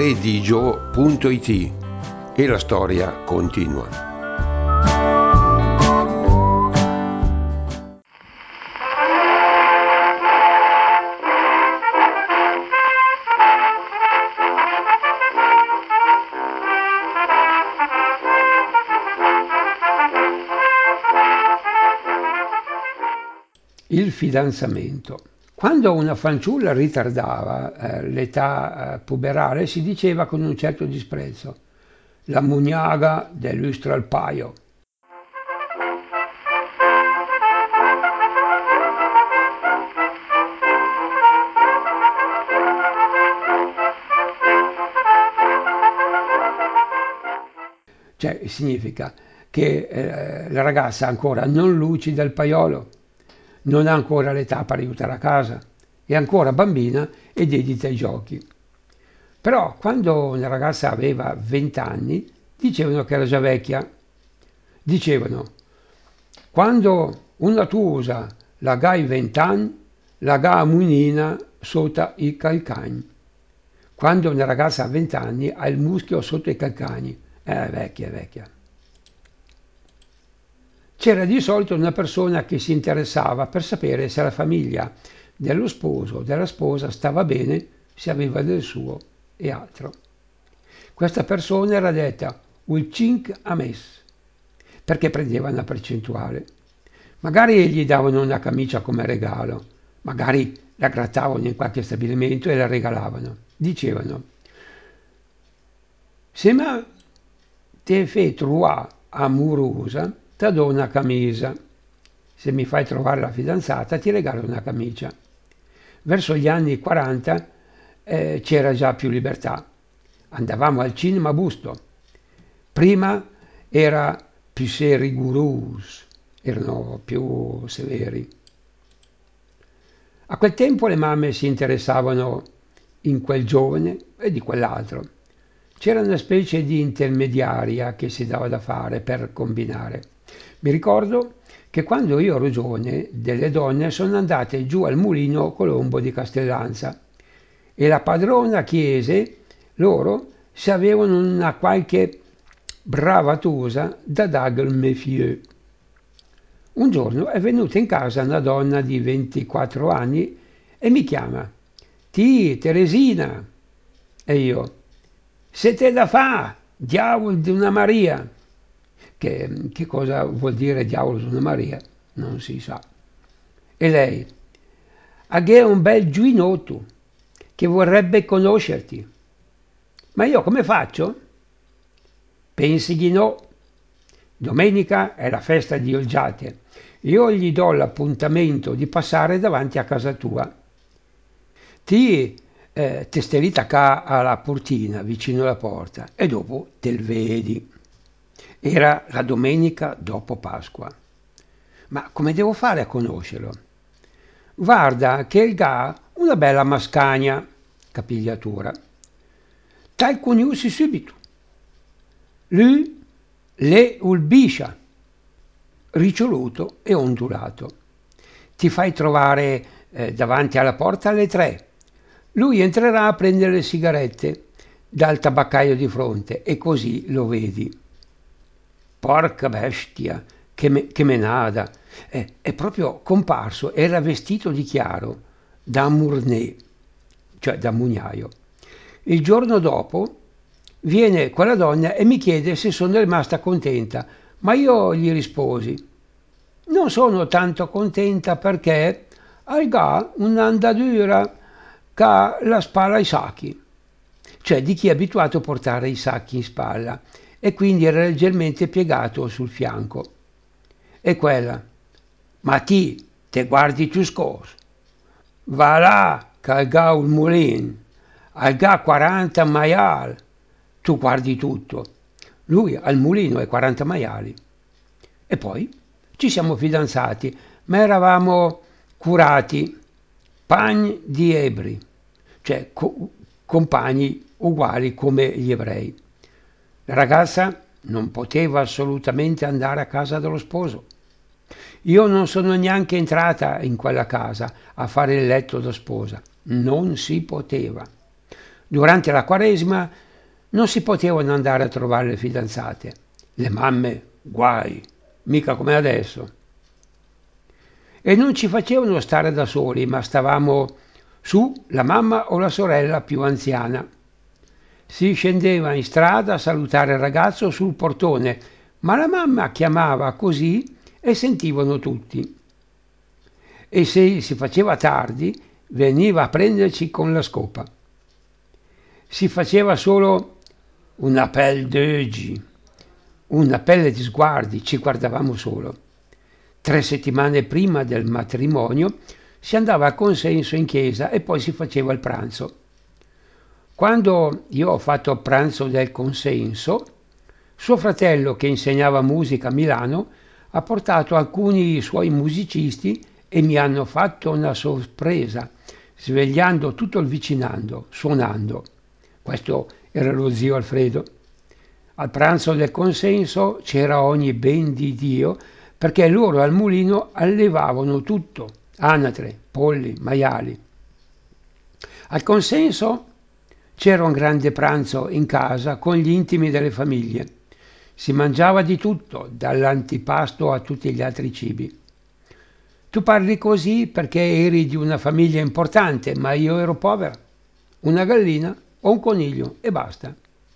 redigio.it e la storia continua. Il fidanzamento. Quando una fanciulla ritardava l'età puberale si diceva con un certo disprezzo: la mugnaga delustra il paio. Cioè significa che la ragazza ancora non lucida il paiolo, non ha ancora l'età per aiutare a casa, è ancora bambina e dedita ai giochi. Però quando una ragazza aveva 20 anni dicevano che era già vecchia. Dicevano: quando una tusa la gai 20 anni, la ga munina sotto i calcagni. Quando una ragazza ha 20 anni ha il muschio sotto i calcagni. È vecchia, è vecchia. C'era di solito una persona che si interessava per sapere se la famiglia dello sposo o della sposa stava bene, se aveva del suo e altro. Questa persona era detta il cinque a mes, perché prendeva una percentuale. Magari gli davano una camicia come regalo, magari la grattavano in qualche stabilimento e la regalavano. Dicevano: se ma te fai trovare amorosa, ti do una camicia. Se mi fai trovare la fidanzata, ti regalo una camicia. Verso gli anni 40 c'era già più libertà. Andavamo al cinema a busto. Prima era più rigoroso, erano più severi. A quel tempo le mamme si interessavano in quel giovane e di quell'altro. C'era una specie di intermediaria che si dava da fare per combinare. Mi ricordo che quando io ero giovane delle donne sono andate giù al mulino Colombo di Castellanza e la padrona chiese loro se avevano una qualche bravatosa da dar al méfieux. Un giorno è venuta in casa una donna di 24 anni e mi chiama: Ti, Teresina. E io: se te da fa, diavolo di una Maria. Che cosa vuol dire diavolo di una Maria? Non si sa. E lei: agè un bel giuinotto che vorrebbe conoscerti. Ma io come faccio? Pensi di no. Domenica è la festa di Olgiate. Io gli do l'appuntamento di passare davanti a casa tua. Ti te stai lì qua alla portina vicino alla porta e dopo te il vedi. Era la domenica dopo Pasqua. Ma come devo fare a conoscerlo? Guarda che il ga una bella mascagna, capigliatura. Tal conosci subito. Lui le ulbiscia, riccioluto e ondulato. Ti fai trovare davanti alla porta alle 3. Lui entrerà a prendere le sigarette dal tabaccaio di fronte e così lo vedi. Porca bestia, che menada! È proprio comparso, era vestito di chiaro, da Mournet, cioè da mugnaio. Il giorno dopo viene quella donna e mi chiede se sono rimasta contenta, ma io gli risposi: non sono tanto contenta perché hai già un'andatura che la spalla ai sacchi, cioè di chi è abituato a portare i sacchi in spalla e quindi era leggermente piegato sul fianco. E quella: ma ti, te guardi tu scoso, va là che al ga un mulin, al ga 40 maial, tu guardi tutto. Lui al mulino e 40 maiali. E poi ci siamo fidanzati, ma eravamo curati, pagni di ebri, cioè compagni uguali come gli ebrei. La ragazza non poteva assolutamente andare a casa dello sposo. Io non sono neanche entrata in quella casa a fare il letto da sposa. Non si poteva. Durante la Quaresima non si potevano andare a trovare le fidanzate. Le mamme, guai, mica come adesso. E non ci facevano stare da soli, ma stavamo su la mamma o la sorella più anziana. Si scendeva in strada a salutare il ragazzo sul portone, ma la mamma chiamava così e sentivano tutti. E se si faceva tardi, veniva a prenderci con la scopa. Si faceva solo un appel d'œil, un appello di sguardi, ci guardavamo solo. 3 settimane prima del matrimonio si andava a consenso in chiesa e poi si faceva il pranzo. Quando io ho fatto pranzo del consenso, suo fratello, che insegnava musica a Milano, ha portato alcuni suoi musicisti e mi hanno fatto una sorpresa, svegliando tutto il vicinando, suonando. Questo era lo zio Alfredo. Al pranzo del consenso c'era ogni ben di Dio, perché loro al mulino allevavano tutto, anatre, polli, maiali. Al consenso c'era un grande pranzo in casa con gli intimi delle famiglie. Si mangiava di tutto, dall'antipasto a tutti gli altri cibi. Tu parli così perché eri di una famiglia importante, ma io ero povera. Una gallina o un coniglio e basta.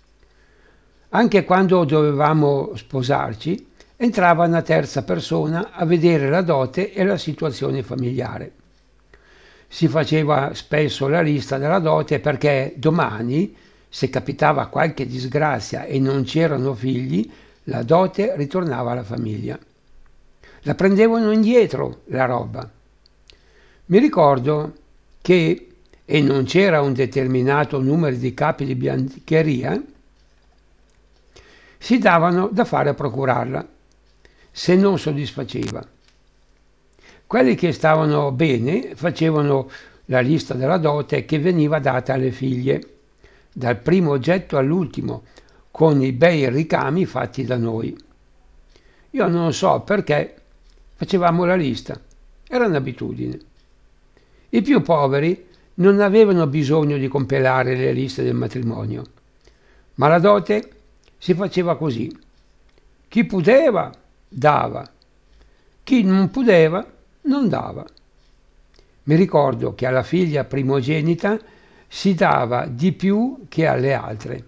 Anche quando dovevamo sposarci, entrava una terza persona a vedere la dote e la situazione familiare. Si faceva spesso la lista della dote perché domani, se capitava qualche disgrazia e non c'erano figli, la dote ritornava alla famiglia. La prendevano indietro la roba. Mi ricordo che, e non c'era un determinato numero di capi di biancheria, si davano da fare a procurarla, se non soddisfaceva. Quelli che stavano bene facevano la lista della dote che veniva data alle figlie, dal primo oggetto all'ultimo, con i bei ricami fatti da noi. Io non so perché facevamo la lista, era un'abitudine. I più poveri non avevano bisogno di compilare le liste del matrimonio, ma la dote si faceva così. Chi poteva dava, chi non poteva non dava. Mi ricordo che alla figlia primogenita si dava di più che alle altre.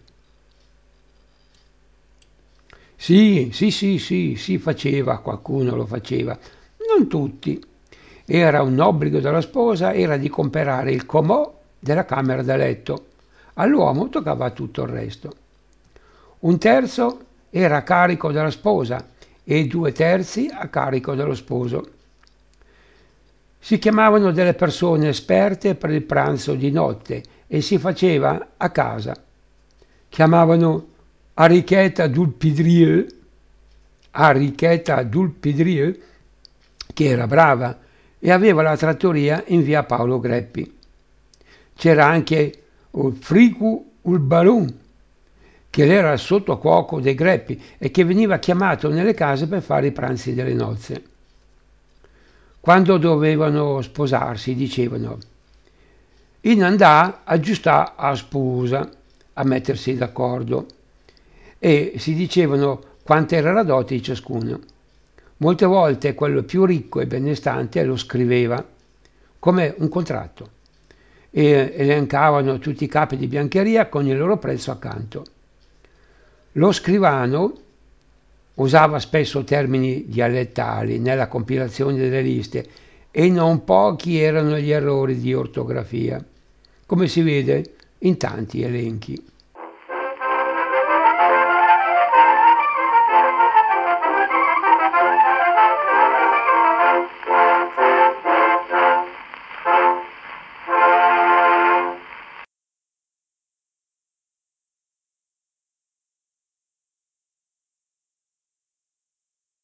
Sì, faceva, qualcuno lo faceva, non tutti. Era un obbligo della sposa, era di comprare il comò della camera da letto. All'uomo toccava tutto il resto. Un terzo era a carico della sposa e 2/3 a carico dello sposo. Si chiamavano delle persone esperte per il pranzo di notte e si faceva a casa. Chiamavano Arichetta Dulpidrieu, che era brava e aveva la trattoria in via Paolo Greppi. C'era anche Fricu Ulbalun, che era il sottocuoco dei Greppi e che veniva chiamato nelle case per fare i pranzi delle nozze. Quando dovevano sposarsi dicevano in andà aggiustà a sposa, a mettersi d'accordo, e si dicevano quanta era la dote di ciascuno. Molte volte quello più ricco e benestante lo scriveva come un contratto e elencavano tutti i capi di biancheria con il loro prezzo accanto. Lo scrivano usava spesso termini dialettali nella compilazione delle liste e non pochi erano gli errori di ortografia, come si vede in tanti elenchi.